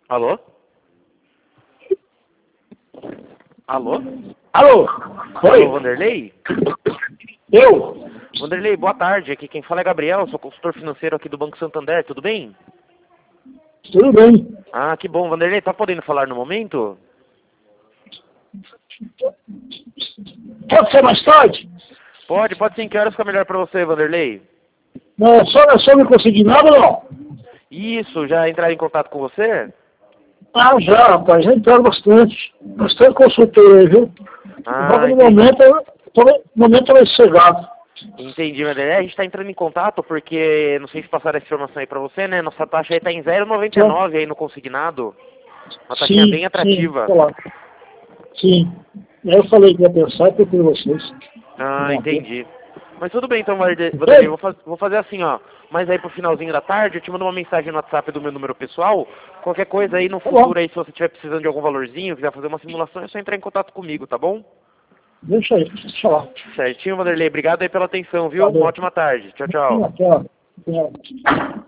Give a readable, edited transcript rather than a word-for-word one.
Alô? Alô? Alô? Oi? Alô, Vanderlei? Eu? Vanderlei, boa tarde. Aqui quem fala é Gabriel, sou consultor financeiro aqui do Banco Santander, tudo bem? Tudo bem. Ah, que bom. Vanderlei, tá podendo falar no momento? Pode ser mais tarde? Pode sim. Que horas fica melhor pra você, Vanderlei? Não, só não consegui nada, não. Isso, já entraram em contato com você? Ah, já, rapaz, já entraram bastante. Bastante consultor aí, viu? Ah, Agora no entendi. momento é sossegado. Entendi, Vanderlei. A gente tá entrando em contato porque, não sei se passaram essa informação aí pra você, né? Nossa taxa aí tá em Então, 0,99 aí no consignado. Uma taxinha bem sim, atrativa. tá lá. Sim. Eu falei que ia pensar e procurei vocês. Ah, Não, entendi. Mas tudo bem então, Vanderlei, ok? vou fazer assim, ó. Mas aí pro finalzinho da tarde eu te mando uma mensagem no WhatsApp do meu número pessoal. Qualquer coisa aí no Tá bom. futuro aí, se você estiver precisando de algum valorzinho, quiser fazer uma simulação, é só entrar em contato comigo, tá bom? Deixa aí, deixa lá. Certinho, Vanderlei. Obrigado aí pela atenção, viu? Uma Valeu. ótima tarde. Tchau, tchau. Tchau.